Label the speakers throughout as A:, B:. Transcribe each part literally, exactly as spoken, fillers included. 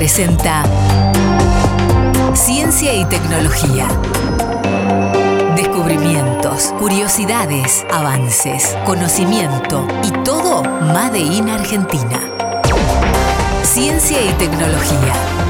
A: presenta Ciencia y Tecnología. Descubrimientos, curiosidades, avances, conocimiento y todo Made in Argentina. Ciencia y Tecnología.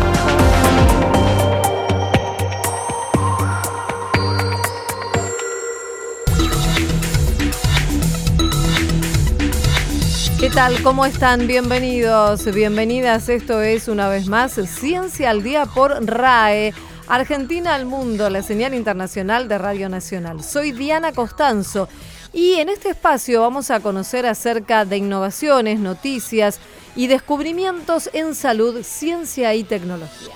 B: ¿Qué tal? ¿Cómo están? Bienvenidos, bienvenidas. Esto es una vez más Ciencia al Día por R A E. Argentina al Mundo, la señal internacional de Radio Nacional. Soy Diana Costanzo y en este espacio vamos a conocer acerca de innovaciones, noticias y descubrimientos en salud, ciencia y tecnología.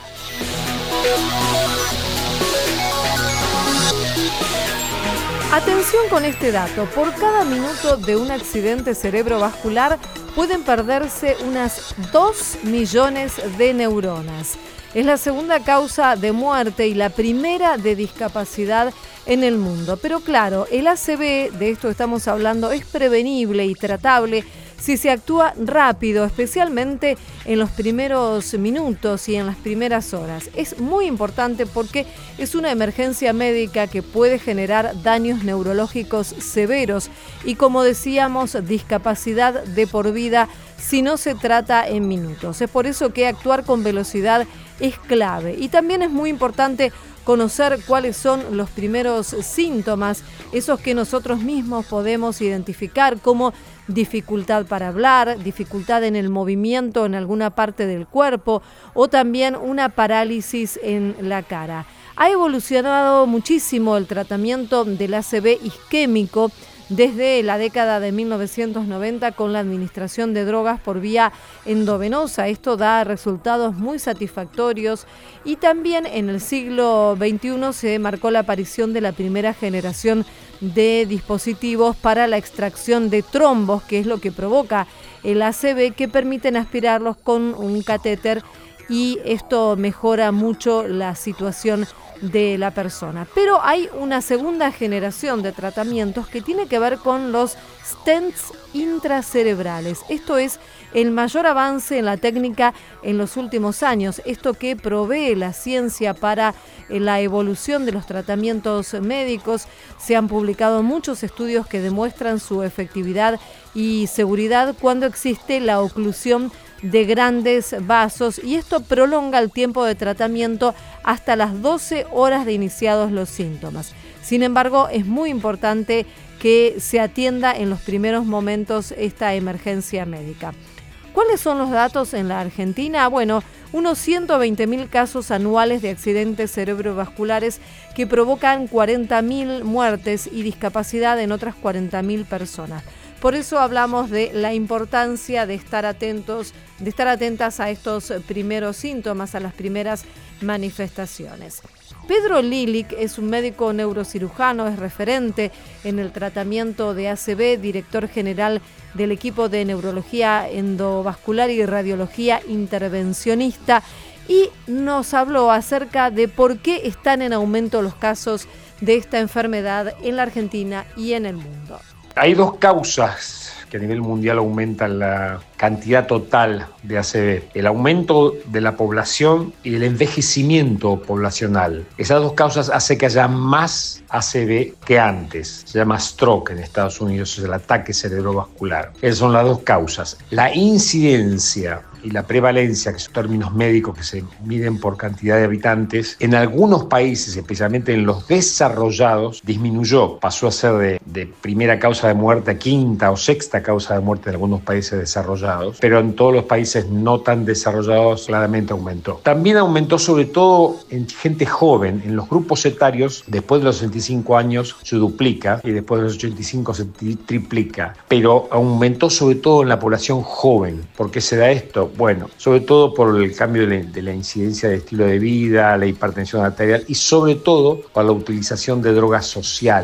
B: Atención con este dato, por cada minuto de un accidente cerebrovascular pueden perderse unas dos millones de neuronas. Es la segunda causa de muerte y la primera de discapacidad en el mundo. Pero claro, el A C V, de esto estamos hablando, es prevenible y tratable si se actúa rápido, especialmente en los primeros minutos y en las primeras horas. Es muy importante porque es una emergencia médica que puede generar daños neurológicos severos y, como decíamos, discapacidad de por vida si no se trata en minutos. Es por eso que actuar con velocidad es clave. Y también es muy importante conocer cuáles son los primeros síntomas, esos que nosotros mismos podemos identificar como dificultad para hablar, dificultad en el movimiento en alguna parte del cuerpo o también una parálisis en la cara. Ha evolucionado muchísimo el tratamiento del A C V isquémico desde la década de mil novecientos noventa con la administración de drogas por vía endovenosa. Esto da resultados muy satisfactorios y también en el siglo veintiuno se marcó la aparición de la primera generación de dispositivos para la extracción de trombos, que es lo que provoca el A C V, que permiten aspirarlos con un catéter y esto mejora mucho la situación de la persona. Pero hay una segunda generación de tratamientos que tiene que ver con los stents intracerebrales. Esto es el mayor avance en la técnica en los últimos años. Esto que provee la ciencia para la evolución de los tratamientos médicos. Se han publicado muchos estudios que demuestran su efectividad y seguridad cuando existe la oclusión de grandes vasos, y esto prolonga el tiempo de tratamiento hasta las doce horas de iniciados los síntomas. Sin embargo, es muy importante que se atienda en los primeros momentos esta emergencia médica. ¿Cuáles son los datos en la Argentina? Bueno, unos ciento veinte mil casos anuales de accidentes cerebrovasculares que provocan cuarenta mil muertes y discapacidad en otras cuarenta mil personas. Por eso hablamos de la importancia de estar atentos, de estar atentas a estos primeros síntomas, a las primeras manifestaciones. Pedro Lilik es un médico neurocirujano, es referente en el tratamiento de A C V, director general del equipo de neurología endovascular y radiología intervencionista, y nos habló acerca de por qué están en aumento los casos de esta enfermedad en la Argentina y en el mundo.
C: Hay dos causas que a nivel mundial aumentan la cantidad total de A C V: el aumento de la población y el envejecimiento poblacional. Esas dos causas hacen que haya más A C V que antes. Se llama stroke en Estados Unidos, es el ataque cerebrovascular. Esas son las dos causas. La incidencia y la prevalencia, que son términos médicos que se miden por cantidad de habitantes, en algunos países, especialmente en los desarrollados, disminuyó. Pasó a ser de, de primera causa de muerte a quinta o sexta causa de muerte en algunos países desarrollados, pero en todos los países no tan desarrollados claramente aumentó. También aumentó sobre todo en gente joven, en los grupos etarios. Después de los sesenta y cinco años se duplica y después de los ochenta y cinco se triplica, pero aumentó sobre todo en la población joven. ¿Por qué se da esto? Bueno, sobre todo por el cambio de la, de la incidencia de estilo de vida, la hipertensión arterial y sobre todo por la utilización de drogas sociales.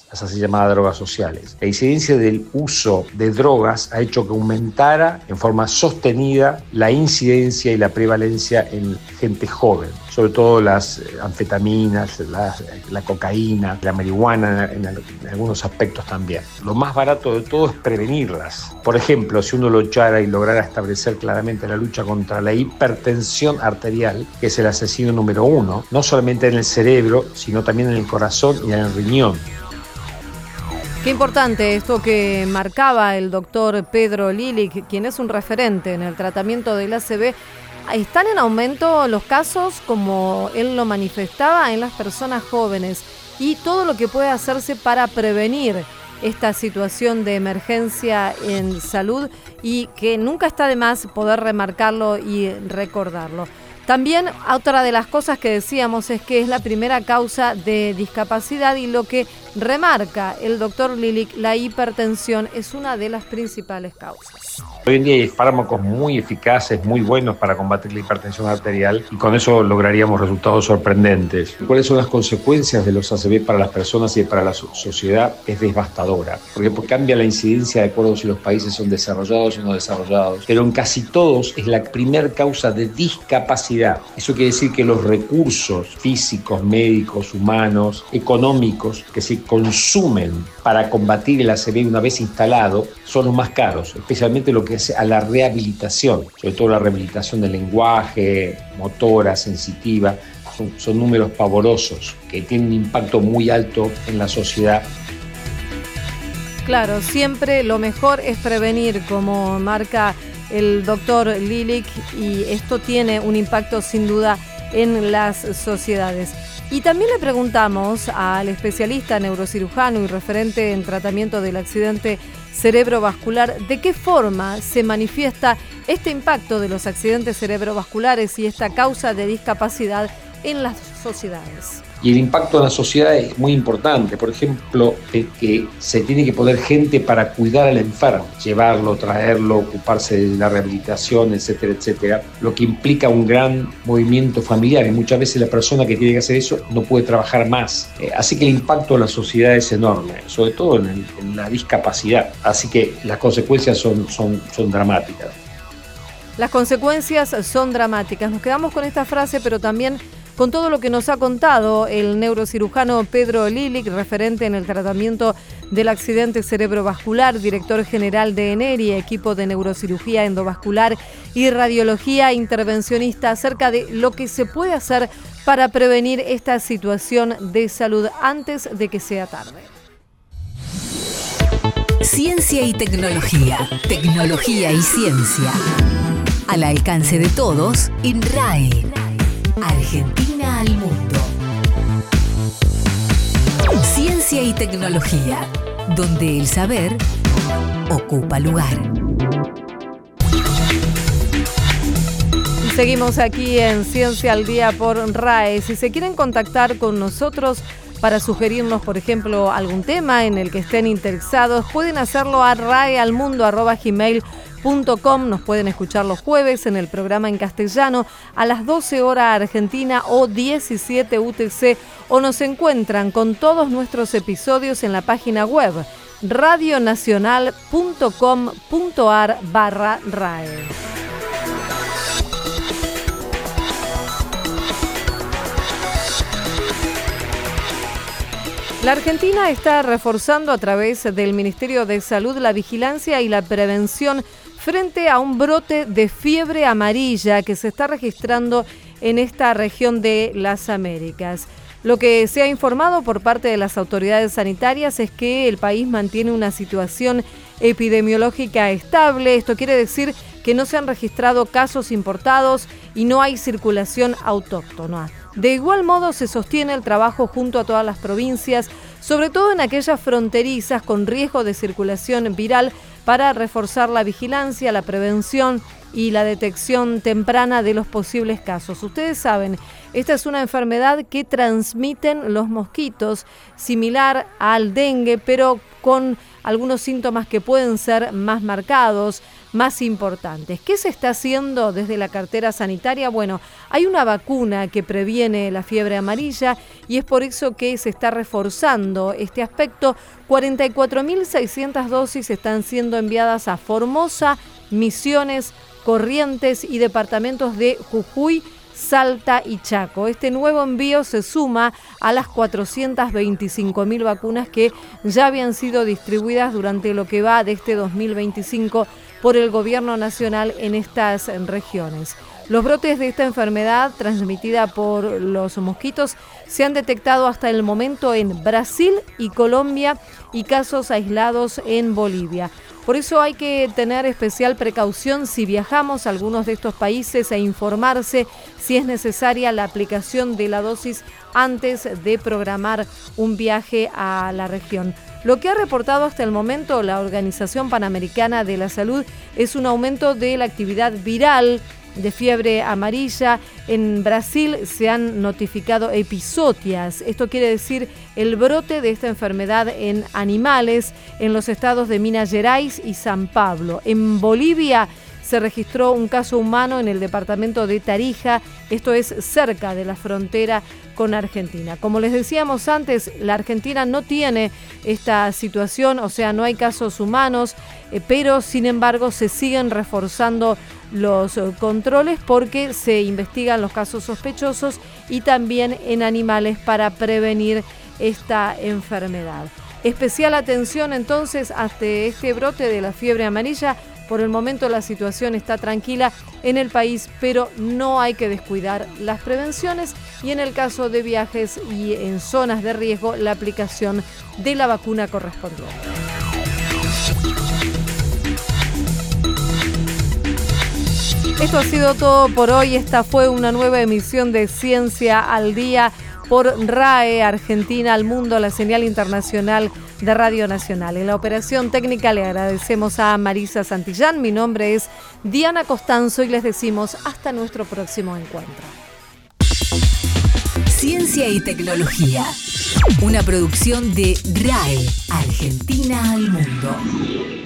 C: las así llamadas drogas sociales. La incidencia del uso de drogas ha hecho que aumentara en forma sostenida la incidencia y la prevalencia en gente joven, sobre todo las anfetaminas, la, la cocaína, la marihuana en, en algunos aspectos también. Lo más barato de todo es prevenirlas. Por ejemplo, si uno luchara y lograra establecer claramente la lucha contra la hipertensión arterial, que es el asesino número uno, no solamente en el cerebro, sino también en el corazón y en el riñón.
B: Qué importante esto que marcaba el doctor Pedro Lilik, quien es un referente en el tratamiento del A C V. ¿Están en aumento los casos, como él lo manifestaba, en las personas jóvenes? Y todo lo que puede hacerse para prevenir esta situación de emergencia en salud, y que nunca está de más poder remarcarlo y recordarlo. También otra de las cosas que decíamos es que es la primera causa de discapacidad, y lo que remarca el doctor Lilik, la hipertensión es una de las principales causas.
C: Hoy en día hay fármacos muy eficaces, muy buenos para combatir la hipertensión arterial, y con eso lograríamos resultados sorprendentes. ¿Cuáles son las consecuencias de los A C V para las personas y para la sociedad? Es devastadora, porque cambia la incidencia de acuerdo si los países son desarrollados o no desarrollados, pero en casi todos es la primera causa de discapacidad. Eso quiere decir que los recursos físicos, médicos, humanos, económicos que se consumen para combatir el A C V una vez instalado son los más caros, especialmente lo que a la rehabilitación, sobre todo la rehabilitación del lenguaje, motora, sensitiva. Son, son números pavorosos que tienen un impacto muy alto en la sociedad.
B: Claro, siempre lo mejor es prevenir, como marca el doctor Lilik, y esto tiene un impacto sin duda en las sociedades. Y también le preguntamos al especialista neurocirujano y referente en tratamiento del accidente cerebrovascular de qué forma se manifiesta este impacto de los accidentes cerebrovasculares y esta causa de discapacidad en las sociedades.
C: Y el impacto en la sociedad es muy importante. Por ejemplo, que se tiene que poner gente para cuidar al enfermo, llevarlo, traerlo, ocuparse de la rehabilitación, etcétera, etcétera, lo que implica un gran movimiento familiar, y muchas veces la persona que tiene que hacer eso no puede trabajar más. Eh, así que el impacto en la sociedad es enorme, sobre todo en, el, en la discapacidad. Así que las consecuencias son, son, son dramáticas.
B: Las consecuencias son dramáticas. Nos quedamos con esta frase, pero también con todo lo que nos ha contado el neurocirujano Pedro Lilik, referente en el tratamiento del accidente cerebrovascular, director general de ENERI, equipo de neurocirugía endovascular y radiología intervencionista, acerca de lo que se puede hacer para prevenir esta situación de salud antes de que sea tarde.
A: Ciencia y tecnología. Tecnología y ciencia. Al alcance de todos en R A E. Argentina al mundo. Ciencia y tecnología, donde el saber ocupa lugar.
B: Y seguimos aquí en Ciencia al Día por R A E. Si se quieren contactar con nosotros para sugerirnos, por ejemplo, algún tema en el que estén interesados, pueden hacerlo a raealmundo arroba gmail punto com. Nos pueden escuchar los jueves en el programa en castellano a las doce horas Argentina o diecisiete U T C, o nos encuentran con todos nuestros episodios en la página web radionacional punto com punto ar barra RAE. La Argentina está reforzando a través del Ministerio de Salud la vigilancia y la prevención frente a un brote de fiebre amarilla que se está registrando en esta región de las Américas. Lo que se ha informado por parte de las autoridades sanitarias es que el país mantiene una situación epidemiológica estable. Esto quiere decir que no se han registrado casos importados y no hay circulación autóctona. De igual modo se sostiene el trabajo junto a todas las provincias, sobre todo en aquellas fronterizas con riesgo de circulación viral, para reforzar la vigilancia, la prevención y la detección temprana de los posibles casos. Ustedes saben, esta es una enfermedad que transmiten los mosquitos, similar al dengue, pero con algunos síntomas que pueden ser más marcados: más importantes. ¿Qué se está haciendo desde la cartera sanitaria? Bueno, hay una vacuna que previene la fiebre amarilla y es por eso que se está reforzando este aspecto. cuarenta y cuatro mil seiscientas dosis están siendo enviadas a Formosa, Misiones, Corrientes y departamentos de Jujuy, Salta y Chaco. Este nuevo envío se suma a las cuatrocientas veinticinco mil vacunas que ya habían sido distribuidas durante lo que va de este dos mil veinticinco por el gobierno nacional en estas regiones. Los brotes de esta enfermedad transmitida por los mosquitos se han detectado hasta el momento en Brasil y Colombia y casos aislados en Bolivia. Por eso hay que tener especial precaución si viajamos a algunos de estos países e informarse si es necesaria la aplicación de la dosis antes de programar un viaje a la región. Lo que ha reportado hasta el momento la Organización Panamericana de la Salud es un aumento de la actividad viral de fiebre amarilla. En Brasil se han notificado episodias, esto quiere decir el brote de esta enfermedad en animales en los estados de Minas Gerais y San Pablo. En Bolivia se registró un caso humano en el departamento de Tarija, esto es cerca de la frontera con Argentina. Como les decíamos antes, la Argentina no tiene esta situación, o sea, no hay casos humanos, eh, pero sin embargo se siguen reforzando los eh, controles porque se investigan los casos sospechosos y también en animales para prevenir esta enfermedad. Especial atención entonces ante este brote de la fiebre amarilla. Por el momento la situación está tranquila en el país, pero no hay que descuidar las prevenciones y en el caso de viajes y en zonas de riesgo, la aplicación de la vacuna correspondiente. Esto ha sido todo por hoy. Esta fue una nueva emisión de Ciencia al Día por R A E, Argentina al Mundo, la señal internacional de Radio Nacional. En la operación técnica le agradecemos a Marisa Santillán. Mi nombre es Diana Costanzo y les decimos hasta nuestro próximo encuentro.
A: Ciencia y Tecnología, una producción de R A E, Argentina al Mundo.